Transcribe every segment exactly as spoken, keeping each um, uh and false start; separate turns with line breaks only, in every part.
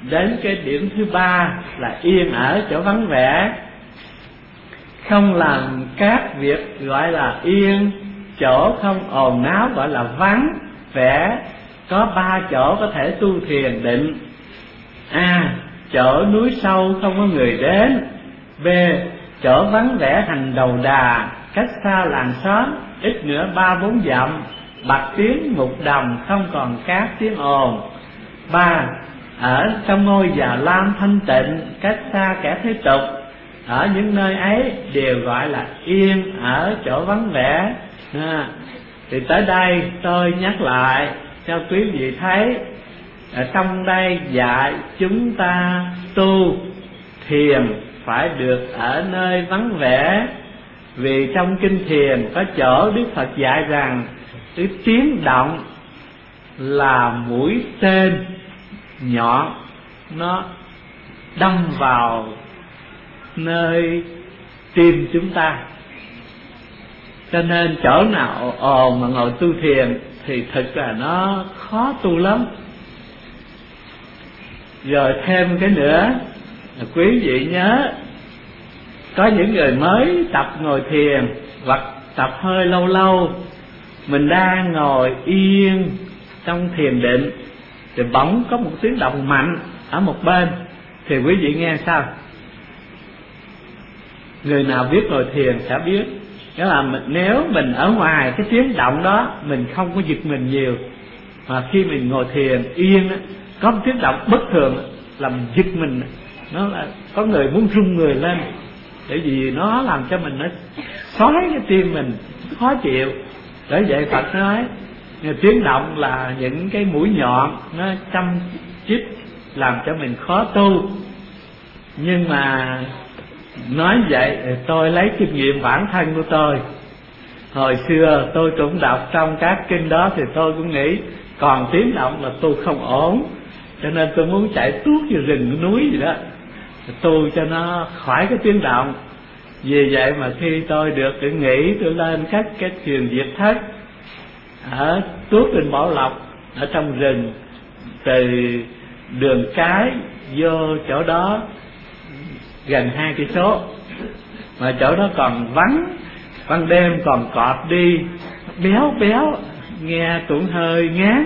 đến cái điểm thứ ba là yên ở chỗ vắng vẻ, không làm các việc gọi là yên, chỗ không ồn náo gọi là vắng vẻ. Có ba chỗ có thể tu thiền định: A. Chỗ núi sâu không có người đến. B. Chỗ vắng vẻ thành đầu đà, cách xa làng xóm ít nữa ba bốn dặm, bạc tiếng mục đồng không còn các tiếng ồn. Ba. Ở trong ngôi Già Lam thanh tịnh, cách xa kẻ thế tục. Ở những nơi ấy đều gọi là yên ở chỗ vắng vẻ. À, thì tới đây tôi nhắc lại cho quý vị thấy, ở trong đây dạy chúng ta tu thiền phải được ở nơi vắng vẻ. Vì trong kinh thiền có chỗ Đức Phật dạy rằng cái tiếng động là mũi tên nhọn, nó đâm vào nơi tim chúng ta. Cho nên chỗ nào ồn mà ngồi tu thiền thì thực là nó khó tu lắm. Rồi thêm cái nữa là quý vị nhớ, có những người mới tập ngồi thiền hoặc tập hơi lâu lâu, mình đang ngồi yên trong thiền định thì bỗng có một tiếng động mạnh ở một bên, thì quý vị nghe sao? Người nào biết ngồi thiền sẽ biết, nghĩa là mình, nếu mình ở ngoài cái tiếng động đó mình không có giật mình nhiều, mà khi mình ngồi thiền yên á, có một tiếng động bất thường làm giật mình, nó là có người muốn rung người lên, bởi vì nó làm cho mình nó xói cái tim mình khó chịu. Bởi vậy Phật nói tiếng động là những cái mũi nhọn nó châm chích làm cho mình khó tu. Nhưng mà nói vậy tôi lấy kinh nghiệm bản thân của tôi. Hồi xưa tôi cũng đọc trong các kinh đó thì tôi cũng nghĩ còn tiếng động là tu không ổn, cho nên tôi muốn chạy tuốt vào rừng núi gì đó tu cho nó khỏi cái tiếng động. Vì vậy mà khi tôi được cái nghĩ, tôi lên các cái thuyền Việt thất ở tuốt trên Bảo Lộc, ở trong rừng, từ đường cái vô chỗ đó gần hai cây số, mà chỗ đó còn vắng, ban đêm còn cọp đi béo béo, nghe cũng hơi ngán.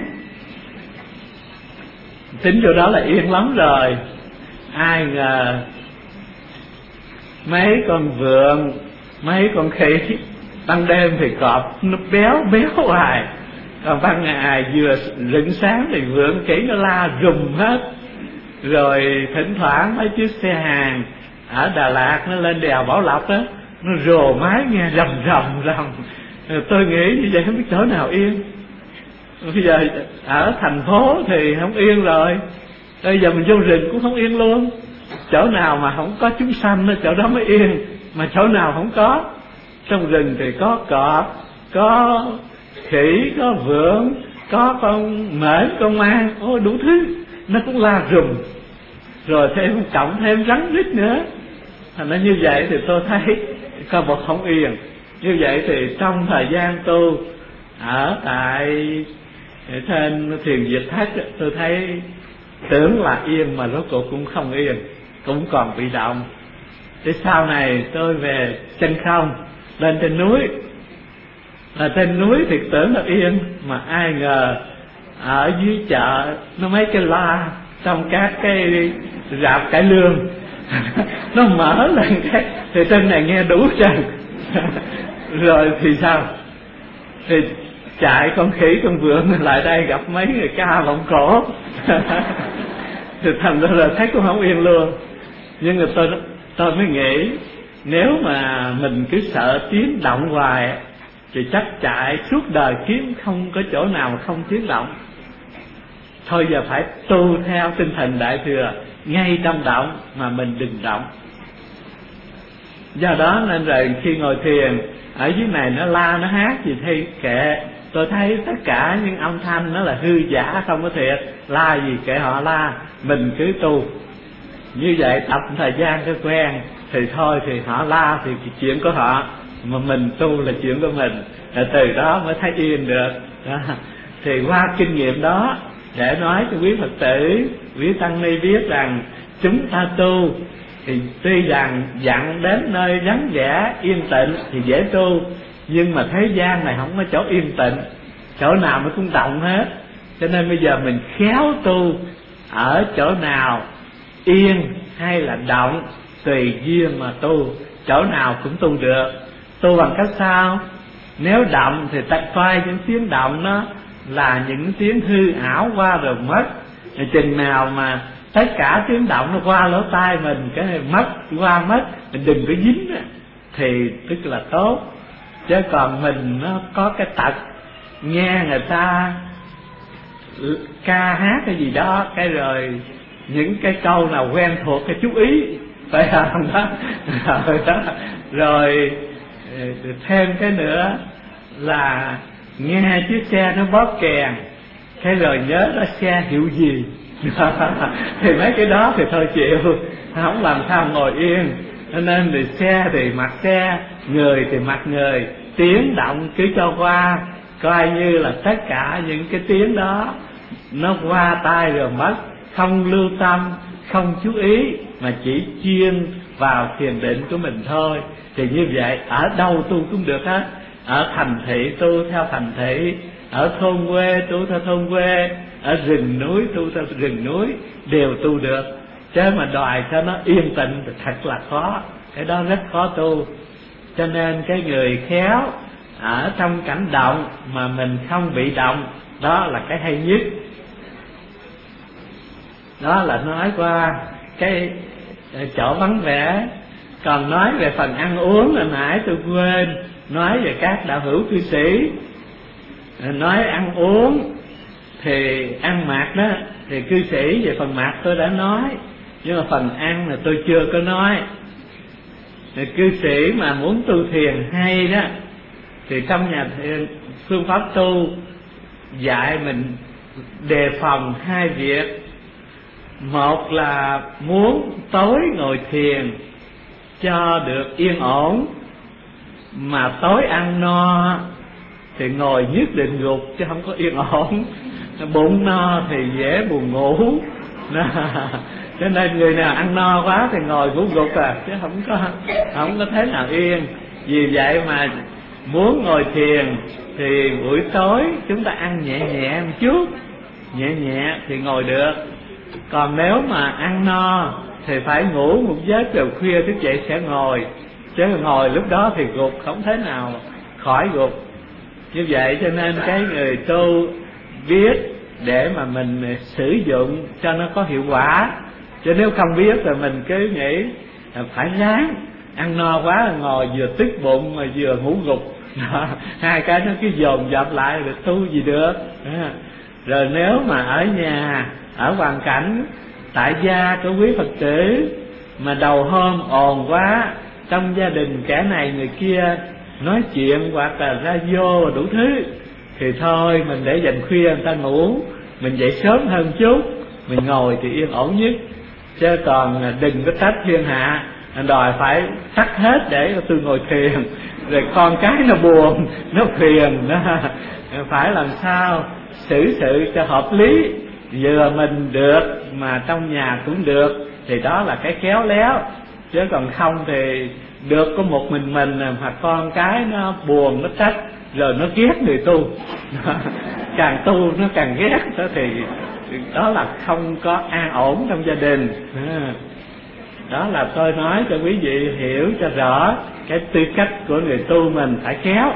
Tính chỗ đó là yên lắm rồi, ai ngờ mấy con vượn, mấy con khỉ, ban đêm thì cọp nó béo béo hoài, còn ban ngày vừa rạng sáng thì vượn khỉ nó la rùm hết. Rồi thỉnh thoảng mấy chiếc xe hàng ở Đà Lạt nó lên đèo Bảo Lộc á, nó rồ mái nghe rầm rầm rầm. Tôi nghĩ như vậy không biết chỗ nào yên. Bây giờ ở thành phố thì không yên rồi, bây giờ mình vô rừng cũng không yên luôn. Chỗ nào mà không có chúng sanh chỗ đó mới yên, mà chỗ nào không có. Trong rừng thì có cọp, có khỉ, có vượn, có con mển, con mang, ôi đủ thứ, nó cũng la rùm. Rồi thêm cộng thêm rắn rít nữa. Thành ra như vậy thì tôi thấy có một không yên. Như vậy thì trong thời gian tu ở tại trên thiền Việt thất, tôi thấy tưởng là yên mà rốt cuộc cũng không yên, cũng còn bị động. Thế sau này tôi về chân không, lên trên núi, là trên núi thì tưởng là yên, mà ai ngờ ở dưới chợ nó mấy cái loa trong các cái rạp cải lương nó mở lên cái thì trên này nghe đủ trần. Rồi thì sao? Thì chạy con khỉ con vượn lại đây gặp mấy người ca vọng cổ. Thì thành ra là thấy cũng không yên luôn. Nhưng mà tôi tôi mới nghĩ, nếu mà mình cứ sợ tiếng động hoài thì chắc chạy suốt đời kiếm không có chỗ nào mà không tiếng động. Thôi giờ phải tu theo tinh thần Đại Thừa, ngay trong động mà mình đừng động. Do đó nên rồi khi ngồi thiền, ở dưới này nó la nó hát gì thì kệ. Tôi thấy tất cả những âm thanh nó là hư giả, không có thiệt. La gì kệ họ la, mình cứ tu. Như vậy tập thời gian cho quen, thì thôi thì họ la thì chuyện của họ, mà mình tu là chuyện của mình. Rồi từ đó mới thấy yên được đó. Thì qua kinh nghiệm đó để nói cho quý Phật tử, quý tăng ni biết rằng chúng ta tu thì tuy rằng dặn đến nơi vắng vẻ yên tịnh thì dễ tu, nhưng mà thế gian này không có chỗ yên tịnh, chỗ nào nó cũng động hết. Cho nên bây giờ mình khéo tu ở chỗ nào yên hay là động, tùy duyên mà tu, chỗ nào cũng tu được. Tu bằng cách sao? Nếu động thì ta coi những tiếng động nó là những tiếng hư ảo qua rồi mất. Chừng nào mà tất cả tiếng động nó qua lỗ tai mình, cái này mất, qua mất, mình đừng có dính thì tức là tốt. Chứ còn mình nó có cái tật nghe người ta ca hát cái gì đó, cái rồi những cái câu nào quen thuộc cái chú ý, phải không đó? Rồi đó, rồi thêm cái nữa là nghe chiếc xe nó bóp kèn, cái rồi nhớ nó xe hiệu gì. Thì mấy cái đó thì thôi chịu, không làm sao ngồi yên. Cho nên thì xe thì mặc xe, người thì mặc người, tiếng động cứ cho qua, coi như là tất cả những cái tiếng đó nó qua tai rồi mất, không lưu tâm, không chú ý, mà chỉ chuyên vào thiền định của mình thôi. Thì như vậy ở đâu tu cũng được hết. Ở thành thị tu theo thành thị, ở thôn quê tu theo thôn quê, ở rừng núi tu theo rừng núi, đều tu được. Chứ mà đòi cho nó yên tĩnh thì thật là khó, cái đó rất khó tu. Cho nên cái người khéo ở trong cảnh động mà mình không bị động, đó là cái hay nhất. Đó là nói qua cái chỗ vắng vẻ. Còn nói về phần ăn uống là nãy tôi quên nói về các đạo hữu cư sĩ. Nói ăn uống thì ăn mặc đó thì cư sĩ về phần mặc tôi đã nói, nhưng mà phần ăn là tôi chưa có nói. Thì cư sĩ mà muốn tu thiền hay đó thì trong nhà thiền, phương pháp tu dạy mình đề phòng hai việc. Một là muốn tối ngồi thiền cho được yên ổn, mà tối ăn no thì ngồi nhất định gục chứ không có yên ổn. Bụng no thì dễ buồn ngủ. Cho nên người nào ăn no quá thì ngồi ngủ gục à, chứ không có không có thế nào yên. Vì vậy mà muốn ngồi thiền thì buổi tối chúng ta ăn nhẹ nhẹ một chút, nhẹ nhẹ thì ngồi được. Còn nếu mà ăn no thì phải ngủ một giấc rồi khuya thức dậy sẽ ngồi, chứ ngồi lúc đó thì gục, không thể nào khỏi gục. Như vậy cho nên cái người tu biết để mà mình sử dụng cho nó có hiệu quả. Chứ nếu không biết rồi mình cứ nghĩ phải ráng, ăn no quá ngồi vừa tức bụng mà vừa ngủ gục. Hai cái nó cứ dồn dập lại được tu gì được. Rồi nếu mà ở nhà, ở hoàn cảnh tại gia của quý Phật tử mà đầu hôm ồn quá, trong gia đình kẻ này người kia nói chuyện hoặc là radio đủ thứ, thì thôi mình để dành khuya người ta ngủ, mình dậy sớm hơn chút, mình ngồi thì yên ổn nhất. Chứ còn đừng có trách thiên hạ đòi phải tắt hết để tôi ngồi thiền, rồi con cái nó buồn, nó phiền, nó phải làm sao xử sự cho hợp lý, vừa mình được mà trong nhà cũng được, thì đó là cái khéo léo. Chứ còn không thì được có một mình mình mà con cái nó buồn, nó trách, rồi nó ghét người tu. Càng tu nó càng ghét, đó thì đó là không có an ổn trong gia đình. Đó là tôi nói cho quý vị hiểu cho rõ cái tư cách của người tu mình phải khéo.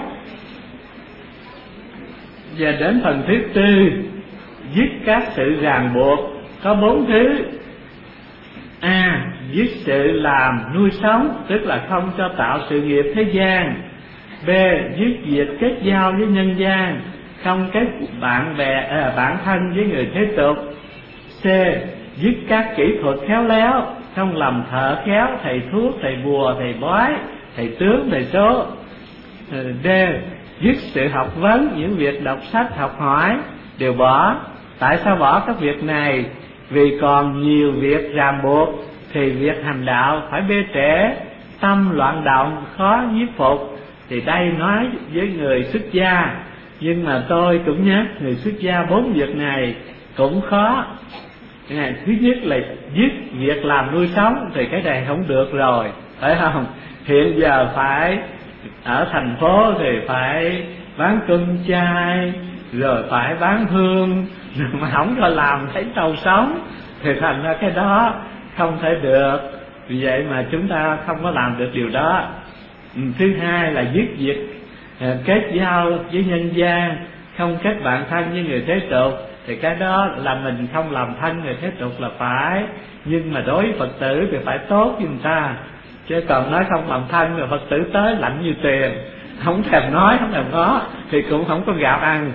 Và đến phần thứ tư, dứt các sự ràng buộc, có bốn thứ. A. Dứt sự làm nuôi sống, tức là không cho tạo sự nghiệp thế gian. B. Dứt việc kết giao với nhân gian, không kết bạn bè à, bạn thân với người thế tục. C. Dứt các kỹ thuật khéo léo, không làm thợ khéo, thầy thuốc, thầy bùa, thầy bói, thầy tướng, thầy số. D. Dứt sự học vấn, những việc đọc sách học hỏi đều bỏ. Tại sao bỏ các việc này? Vì còn nhiều việc ràng buộc, thì việc hành đạo phải bê trễ, tâm loạn động, khó nhiếp phục. Thì đây nói với người xuất gia, nhưng mà tôi cũng nhắc người xuất gia bốn việc này cũng khó. Thứ nhất là dứt việc làm nuôi sống thì cái này không được rồi, phải không? Hiện giờ phải ở thành phố thì phải bán cơm chay, rồi phải bán hương, mà không cho làm thấy trâu sống thì thành ra cái đó không thể được. Vì vậy mà chúng ta không có làm được điều đó. Thứ hai là dứt việc kết giao với nhân gian, không kết bạn thân với người thế tục, thì cái đó là mình không làm thân người thế tục là phải. Nhưng mà đối với Phật tử thì phải tốt với người ta, chứ còn nói không làm thân rồi Phật tử tới lạnh như tiền, không thèm nói không thèm ngó thì cũng không có gạo ăn.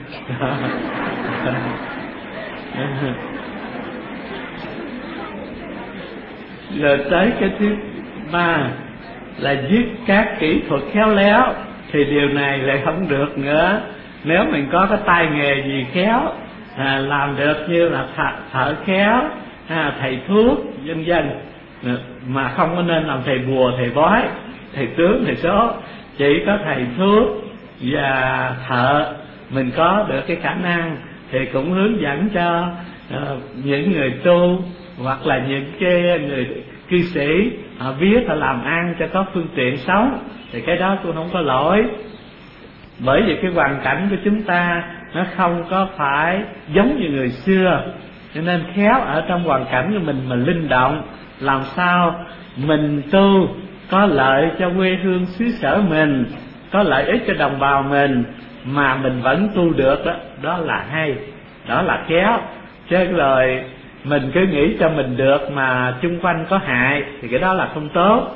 Rồi tới cái thứ ba là dứt các kỹ thuật khéo léo, thì điều này lại không được nữa. Nếu mình có cái tay nghề gì khéo, à, làm được như là thợ, thợ khéo, à, thầy thuốc vân vân, mà không có nên làm thầy bùa, thầy bói, thầy tướng, thầy số. Chỉ có thầy thuốc và thợ mình có được cái khả năng thì cũng hướng dẫn cho uh, những người tu hoặc là những cái người cư sĩ họ biết họ làm ăn cho có phương tiện sống, thì cái đó cũng không có lỗi. Bởi vì cái hoàn cảnh của chúng ta nó không có phải giống như người xưa, cho nên khéo ở trong hoàn cảnh của mình mà linh động, làm sao mình tu có lợi cho quê hương xứ sở mình, có lợi ích cho đồng bào mình, mà mình vẫn tu được đó, đó là hay, đó là khéo. Chứ rồi mình cứ nghĩ cho mình được mà chung quanh có hại thì cái đó là không tốt.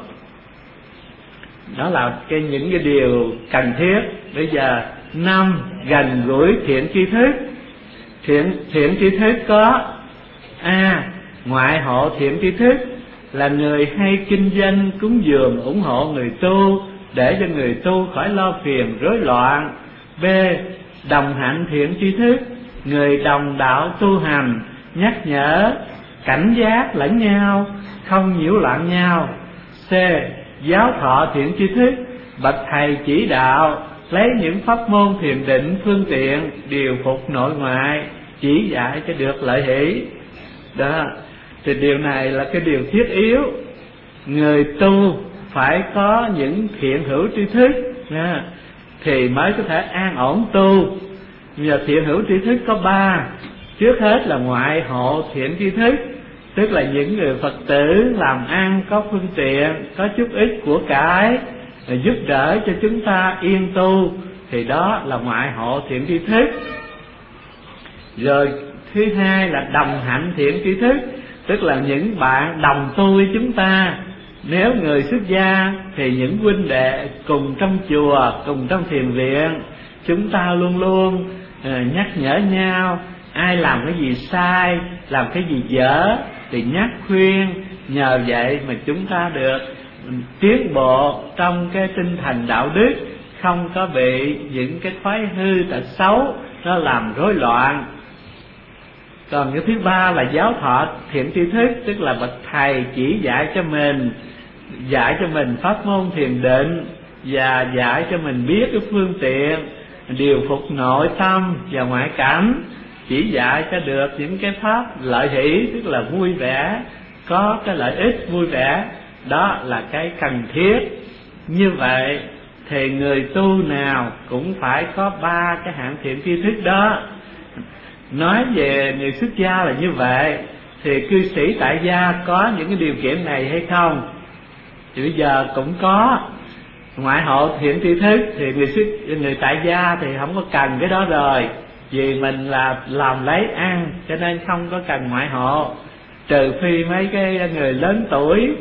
Đó là cái những cái điều cần thiết. Bây giờ năm, gần gũi thiện tri thức. Thiện thiện tri thức có a. Ngoại hộ thiện tri thức là người hay kinh doanh cúng dường ủng hộ người tu, để cho người tu khỏi lo phiền rối loạn. B. Đồng hạnh thiện tri thức, người đồng đạo tu hành, nhắc nhở, cảnh giác lẫn nhau, không nhiễu loạn nhau. C. Giáo thọ thiện tri thức, bậc thầy chỉ đạo, lấy những pháp môn thiền định phương tiện điều phục nội ngoại, chỉ dạy cho được lợi hỷ. Đó, thì điều này là cái điều thiết yếu. Người tu phải có những thiện hữu tri thức nha, thì mới có thể an ổn tu. Giờ thiện hữu tri thức có ba. Trước hết là ngoại hộ thiện tri thức, tức là những người Phật tử làm ăn có phương tiện, có chút ít của cải, giúp đỡ cho chúng ta yên tu, thì đó là ngoại hộ thiện tri thức. Rồi thứ hai là đồng hạnh thiện tri thức, tức là những bạn đồng tu với chúng ta. Nếu người xuất gia thì những huynh đệ cùng trong chùa, cùng trong thiền viện, chúng ta luôn luôn nhắc nhở nhau. Ai làm cái gì sai, làm cái gì dở thì nhắc khuyên. Nhờ vậy mà chúng ta được tiến bộ trong cái tinh thần đạo đức, không có bị những cái thói hư tật xấu nó làm rối loạn. Còn cái thứ ba là giáo thọ thiện tri thức, tức là bậc thầy chỉ dạy cho mình, dạy cho mình pháp môn thiền định, và dạy cho mình biết cái phương tiện điều phục nội tâm và ngoại cảnh, chỉ dạy cho được những cái pháp lợi hỷ, tức là vui vẻ, có cái lợi ích vui vẻ. Đó là cái cần thiết. Như vậy thì người tu nào cũng phải có ba cái hạng thiện tri thức đó. Nói về người xuất gia là như vậy, thì cư sĩ tại gia có những cái điều kiện này hay không? Thì bây giờ cũng có. Ngoại hộ thiện tri thức thì người xuất người tại gia thì không có cần cái đó rồi, vì mình là làm lấy ăn, cho nên không có cần ngoại hộ. Trừ phi mấy cái người lớn tuổi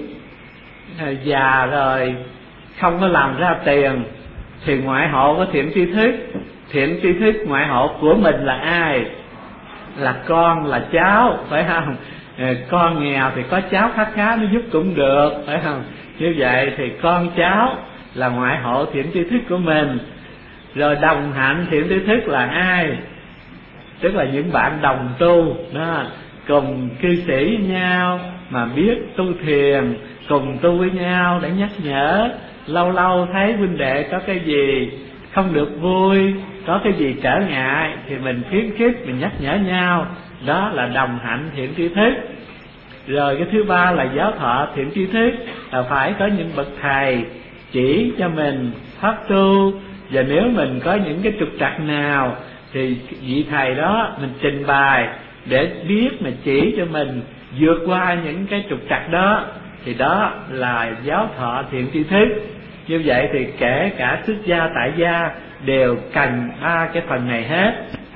già rồi không có làm ra tiền thì ngoại hộ có thiện tri thức. Thiện tri thức ngoại hộ của mình là ai? Là con, là cháu, phải không? Con nghèo thì có cháu khá khá nó giúp cũng được, phải không? Như vậy thì con cháu là ngoại hộ thiện tri thức của mình. Rồi đồng hạnh thiện tri thức là ai? Tức là những bạn đồng tu đó, cùng cư sĩ với nhau mà biết tu thiền, cùng tu với nhau để nhắc nhở. Lâu lâu thấy huynh đệ có cái gì không được vui, có cái gì trở ngại thì mình khuyến khích, mình nhắc nhở nhau. đó là đồng hạnh thiện tri thức. Rồi cái thứ ba là giáo thọ thiện tri thức, là phải có những bậc thầy chỉ cho mình pháp tu. Và nếu mình có những cái trục trặc nào thì vị thầy đó mình trình bày để biết mà chỉ cho mình vượt qua những cái trục trặc đó, thì đó là giáo thọ thiện tri thức. Như vậy thì kể cả xuất gia tại gia đều cần ba cái phần này hết.